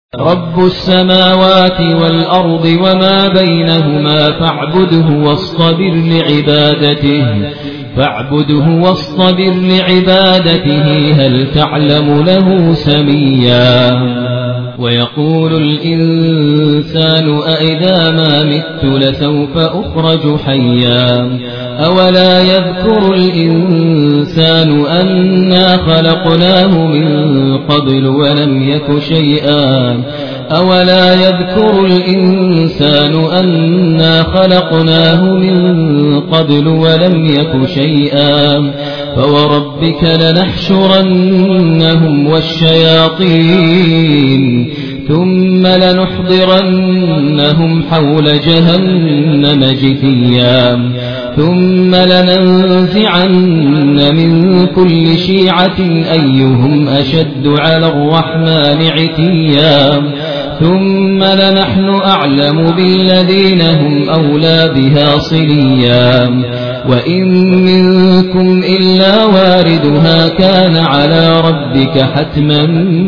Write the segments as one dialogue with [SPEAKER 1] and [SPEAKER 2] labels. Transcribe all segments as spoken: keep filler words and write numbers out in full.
[SPEAKER 1] رب السماوات والأرض وما بينهما فاعبده واصطبر لعبادته فاعبده واصطبر لعبادته هل تعلم له سميا ويقول الإنسان أإذا ما مت لسوف أخرج حيا أولا يذكر الإنسان أنا خلقناه من قبل ولم يك شيئا أولا يذكر الإنسان أنا خلقناه من قبل ولم يك شيئا فوربك لنحشرنهم والشياطين ثم لنحضرنهم حول جهنم جثيا ثم لننزعن من كل شيعة أيهم أشد على الرحمن عتيا ثم لنحن أعلم بالذين هم أولى بها صليا وإن منكم إلا واردها كان على ربك حتما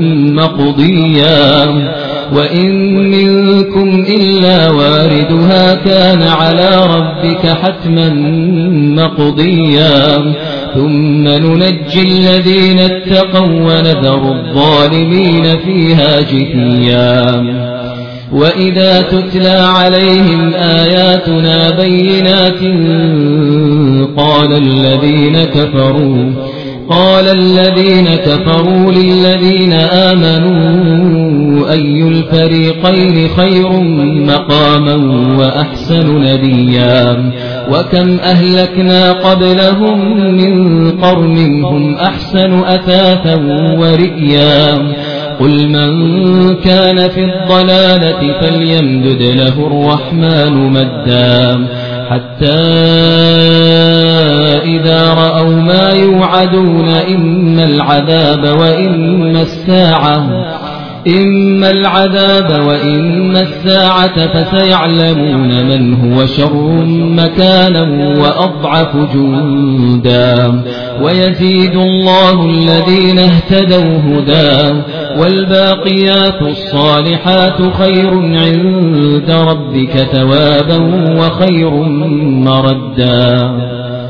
[SPEAKER 1] مقضيا وإن منكم إلا واردها كان على ربك حتما مقضيا ثم ننجي الذين اتقوا ونذر الظالمين فيها جثيا وإذا تتلى عليهم آياتنا بينات قال الذين كفروا قال الذين كفروا للذين آمنوا أي الفريقين خير مقاما وأحسن نديا وكم أهلكنا قبلهم من قرن هم أحسن أثاثا ورئيا قل من كان في الضلالة فليمدد له الرحمن مدا حتى إذا رأوا ما يوعدون إما العذاب وإما الساعة إما العذاب وإما الساعة فسيعلمون من هو شر مكانا وأضعف جندا ويزيد الله الذين اهتدوا هدى والباقيات الصالحات خير عند ربك ثوابا وخير مردا.